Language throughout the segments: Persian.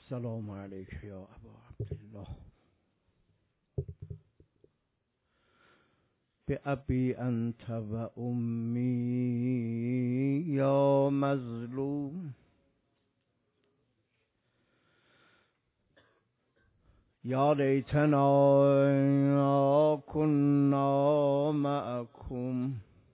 السلام علیک یا ابا عبدالله بأبی انت و امی یا مظلوم یا لیتنا کنا معکم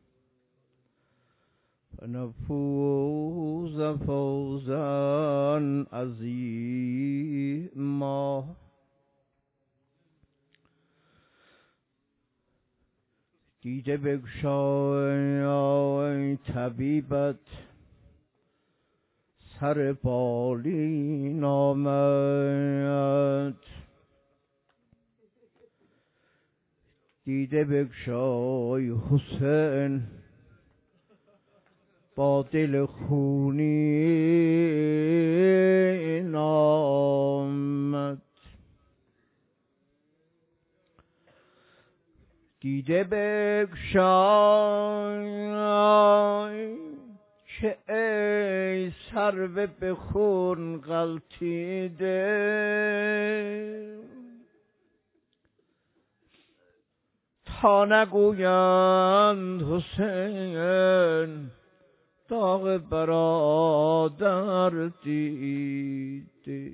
فنفوز فوزا عظیما. دیده بگشای طبیبت سر بالین آمد، دیده بگشای حسین با دل خونین آمد. دیده بگشای که ای سرو به خون غلتیده، تا نگویند حسین داغ برادر دیده.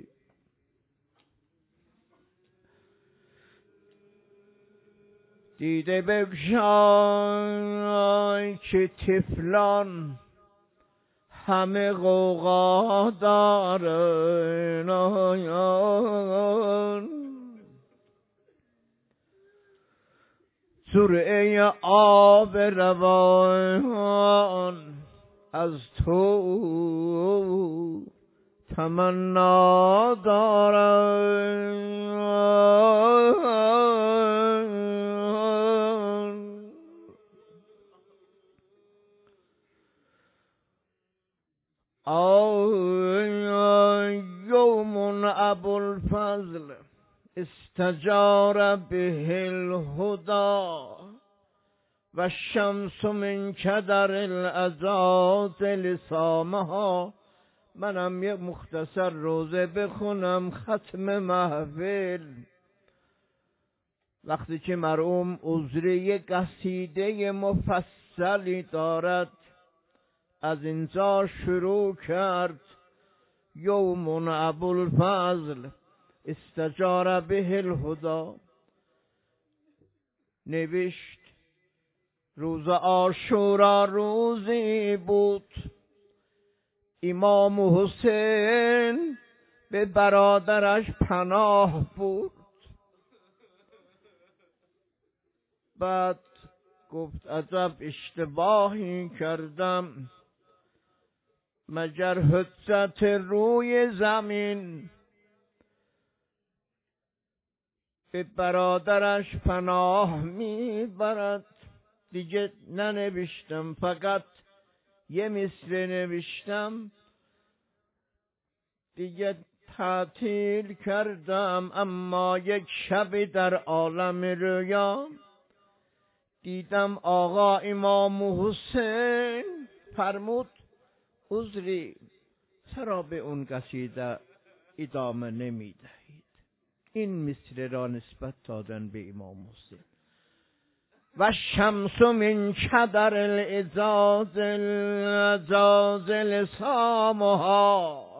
دیده بگشای که طفلان همه غوغا دارن، سرعه آب روان از تو تمنا دارن. یوم ابوالفضل استجار به الهدى و الشمس من کدر العزازل سامها. منم یک مختصر روزه بخونم ختم محفل. وقتی که مرحوم عذری یک قصیده مفصلی دارد، از اینجا شروع کرد. یوم ابوالفضل استجار به الهدى، نوشت روز عاشورا روزی بود امام حسین به برادرش پناه بود. بعد گفت عجب اشتباهی کردم، مگر حجت روی زمین به برادرش پناه میبرد. دیگه ننوشتم، فقط یه مثل نوشتم، دیگه تعطیل کردم. اما یک شب در عالم رویا دیدم آقا امام حسین. فرمود عذری چرا به اون قصیده ادامه نمی دهید؟ این مثل را نسبت دادن به امام حسین. و شمس من کدر العزازل سامها.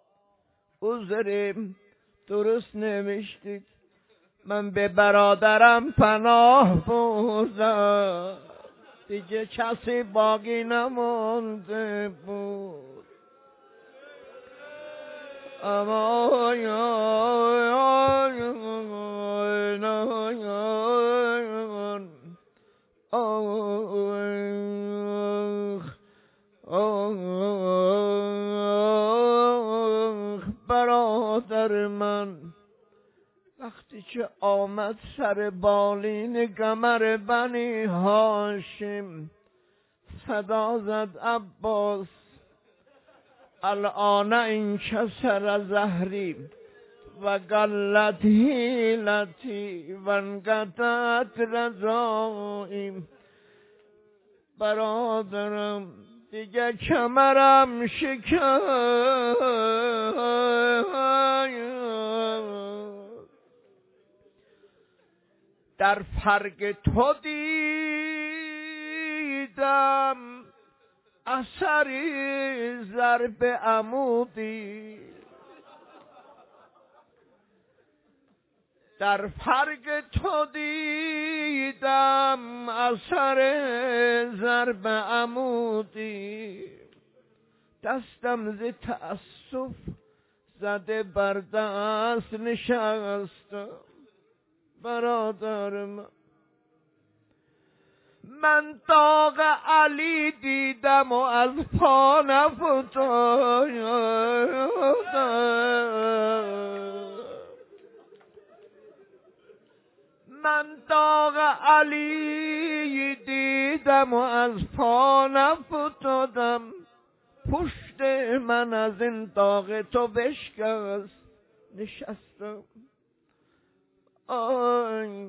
عذری درست نوشتید، من به برادرم پناه بردم، دیگه کسی باقی نمونده بود. اما برادر من وقتی که آمد سر بالین قمر بنی هاشم، صدا زد عباس الان این کسر زهری و قلت حیلتی و انقطعت رضایی. برادرم دیگه کمرم شکست، در فرق تو دیدم اثری ضرب عمودی، در فرق تو دیدم اثر ضرب عمودی، دستم ز تأسف زده بر دست نشستم برادر من داغ علی دیدم و از پا نفتادم، من داغ علی دیدم و از پا نفتادم، پشت من از این داغ تو بشکست نشستم. آی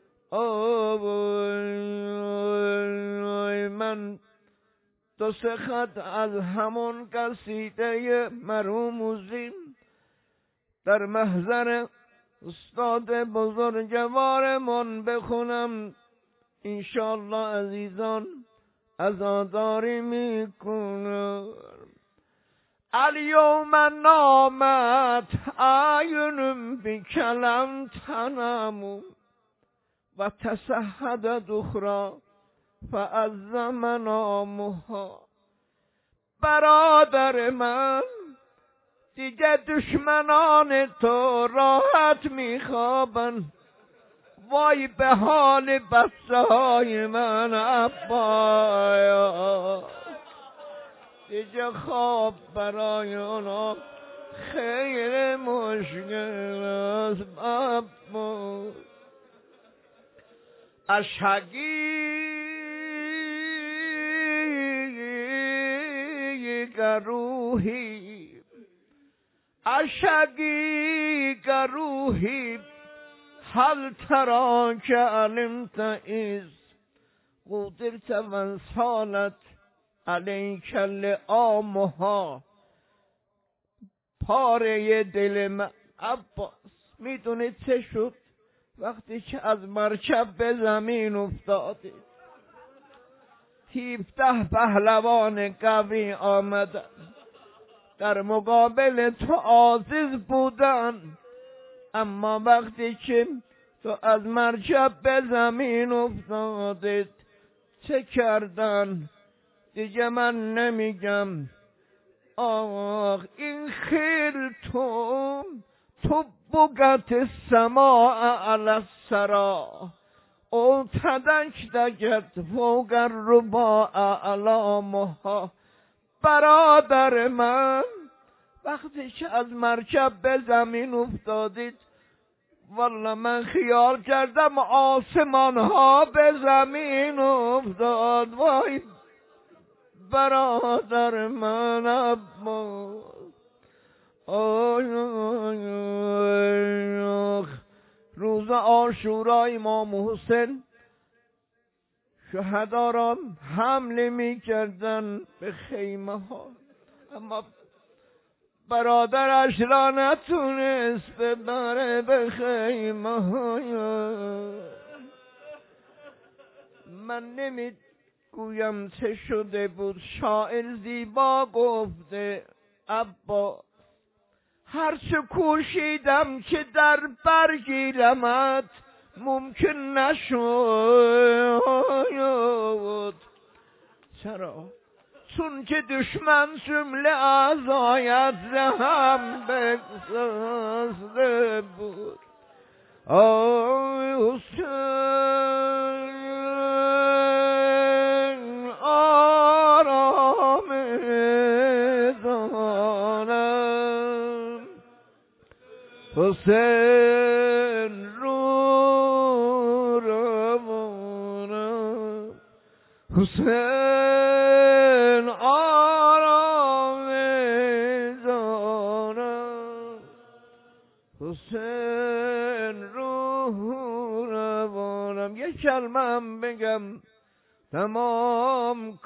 آی من دو سه خط از همون قصیده مرموزی در محضر استاد بزرگوارمان بخونم، انشالله عزیزان عزاداری میکنم. الیوم نامت اعین بکلم تنم و تسهدت اخرى فعز منامها. برادر من دیگه دشمنان تو راحت میخوابن، وای به حال بچه های من عبایا، دیگه خواب برای اونا خیلی مشکل است عبا. اشهگی گروهی اشهگی گروهی هل ترا که علمت از قدرت من سالت علیک لعامها. پاره دل من عباس میدونید چه شد وقتی که از مرکب به زمین افتادید؟ 17 پهلوان قوی آمدن در مقابل تو عاجز بودن، اما وقتی که تو از مرکب به زمین افتادید چه کردن دیگه من نمیگم. آخ این خیل تو بگت السماء علی السرا او تدکدکت فوق الرباع علامها. برادر من وقتی که از مرکب به زمین افتادید والله من خیال کردم آسمان ها به زمین افتاد. وای برادر من عباس. روز عاشورا امام حسین شهدا را حمله می کردن به خیمه ها، اما برادرش را نتونست ببره به خیمه ها. من نمیگویم چه شده بود، شاعر زیبا گفته عباس هرچه کوشیدم که در برگیرمت ممکن نشد. چرا؟ چون که دشمن جمله اعضایت هم بگسسته بود. آی حسین آرام دانم، حسین رو روانم، حسین آرام دانم، حسین رو روانم. یک کلمه بگم تمام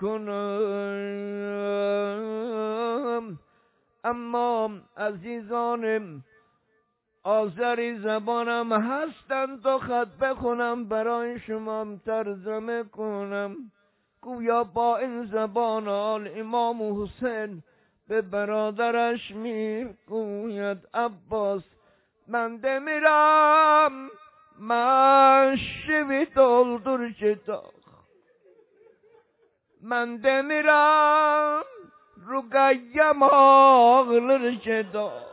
کنم. اما عزیزانم آذری زبانم هستن تا خط بخونم برای شما ترجمه کنم. گویا با این زبان امام حسین به برادرش میگوید عباس من دمیرم من شوی دلدر جداخ من دمیرم رو گیم آغلر جداخ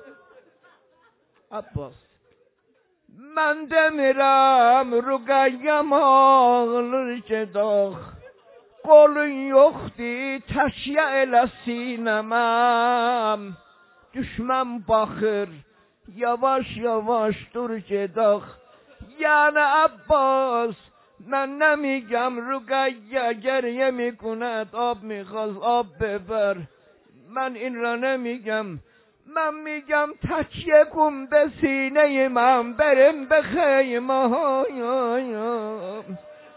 عباس من دمیرم رو گیم آغلر جداخ قول یختی تشیع لسینمم düşman bakır yavaş yavaş dur gedak yani Abbas من نمیگم رقیه گریه میکند آب میخواست آب ببر من این را نمیگم من میگم تکیه کن به سینه من بریم به خیمه هایم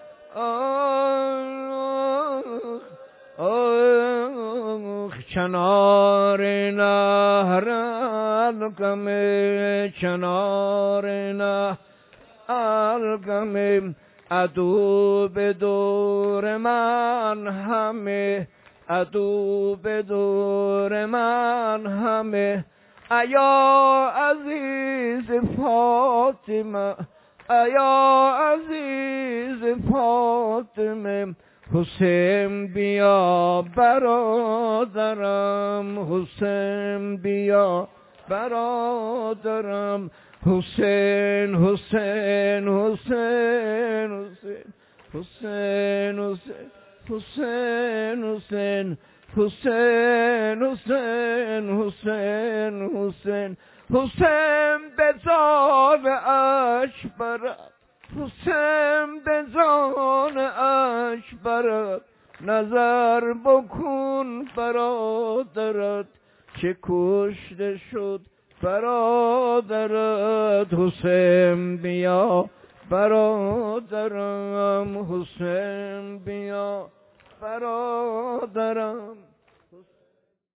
کنار نهر القمه کنار نهر القمه عدو به دور من همه عدو به دور من همه ایا عزیز فاطمه ایا عزیز فاطمه حسین بیا برادرم حسین بیا برادرم حسین حسین حسین حسین حسین حسین حسین حسین حسین حسین حسین حسین به جان اکبرت حسین به جان اکبرت نظر بکن برادرت که کشته شد برادرت حسین بیا برادرم حسین بیا برادرم